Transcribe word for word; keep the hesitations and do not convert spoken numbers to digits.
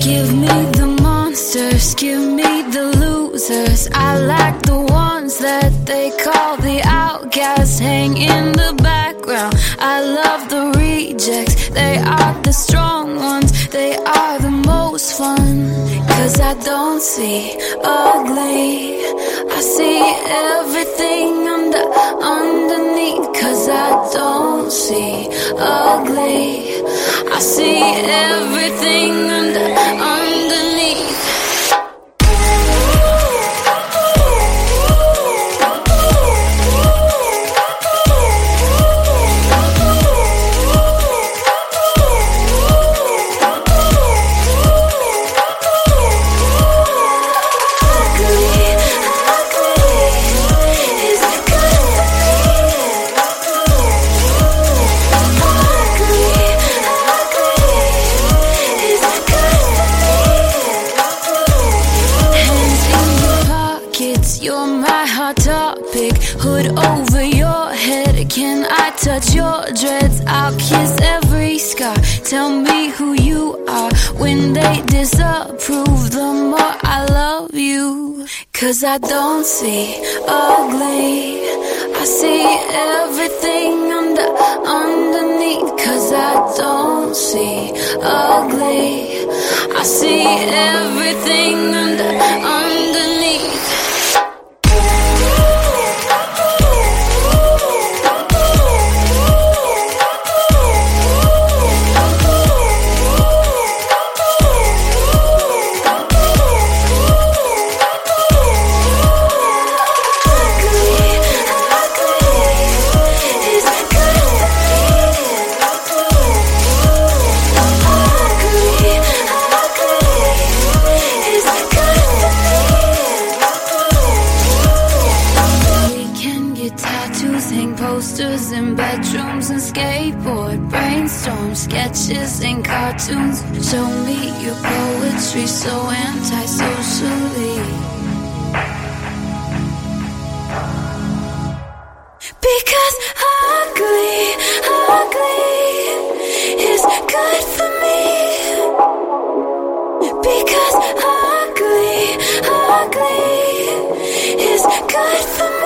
Give me the monsters, give me the losers. I like the ones that they call the outcasts, hang in the background. I love the rejects, they are the strong ones, they are the most fun. Cause I don't see ugly, I see everything under, underneath. Cause I don't see ugly, I see everything under, underneath. You're my hot topic, hood over your head. Can I touch your dreads? I'll kiss every scar. Tell me who you are when they disapprove. The more I love you, cause I don't see ugly, I see everything under, underneath. Cause I don't see ugly, I see everything under, underneath. Hang posters in bedrooms and skateboard, brainstorm sketches and cartoons. Show me your poetry so anti-socially. Because ugly, ugly is good for me. Because ugly, ugly is good for me.